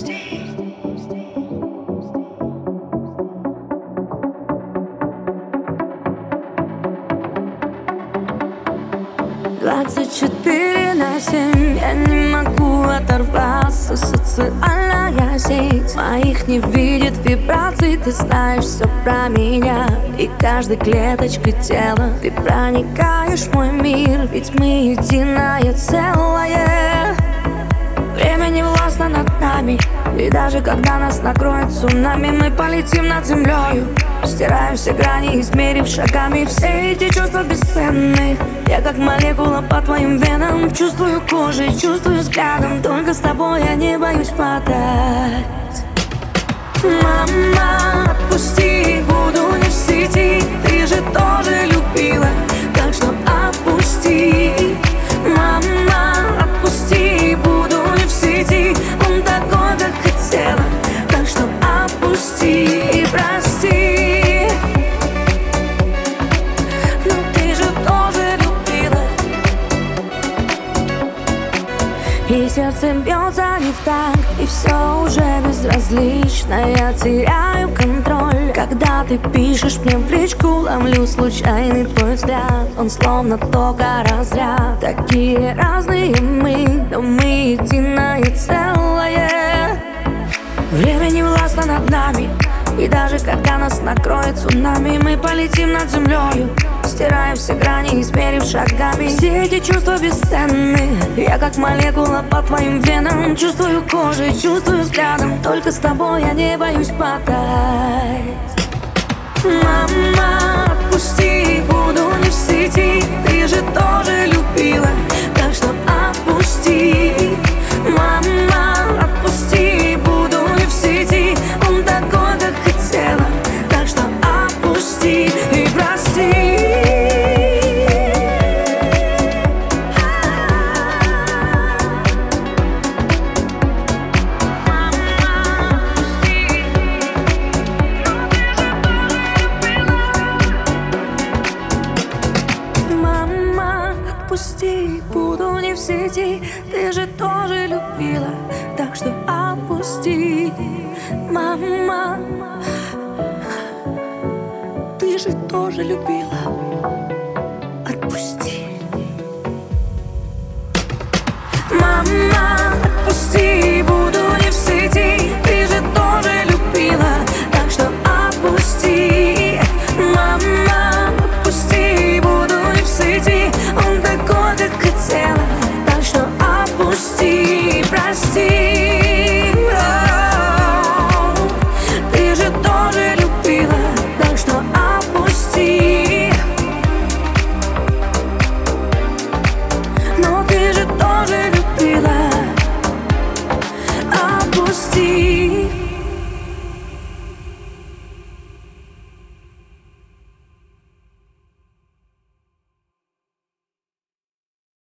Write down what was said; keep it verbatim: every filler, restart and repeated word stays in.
Двадцать четыре на семь, я не могу оторваться. Социальная сеть моих не видит вибраций. Ты знаешь все про меня, и каждой клеточкой тела ты проникаешь в мой мир, ведь мы единое целое. Время не властно над нами, и даже когда нас накроет цунами, мы полетим над землею, стираем все грани, измерив шагами все эти чувства бесценны. Я как молекула по твоим венам, чувствую кожей, чувствую взглядом. Только с тобой я не боюсь падать. Мама, отпусти, буду не в сети. Ты же тоже любила, так что отпусти. Мама, отпусти, буду не в сети. Он такой, как хотела, так что отпусти и прости. И сердце бьется не в такт, и все уже безразлично. Я теряю контроль, когда ты пишешь мне в личку. Ловлю случайный твой взгляд, он словно тока разряд. Такие разные мы, но мы единое целое. Время не властно над нами, и даже когда нас накроет цунами, мы полетим над землею, стираем все грани, измерив шагами. Все эти чувства бесценны. Я как молекула по твоим венам, чувствую кожей, чувствую взглядом. Только с тобой я не боюсь падать. Мама, отпусти, буду не в сети. Ты же тоже любила, так что отпусти. Мама, отпусти, буду не в сети. Он такой, как хотела, так что отпусти и прости. Отпусти, буду не в сети. Ты же тоже любила, так что отпусти. Мама, ты же тоже любила.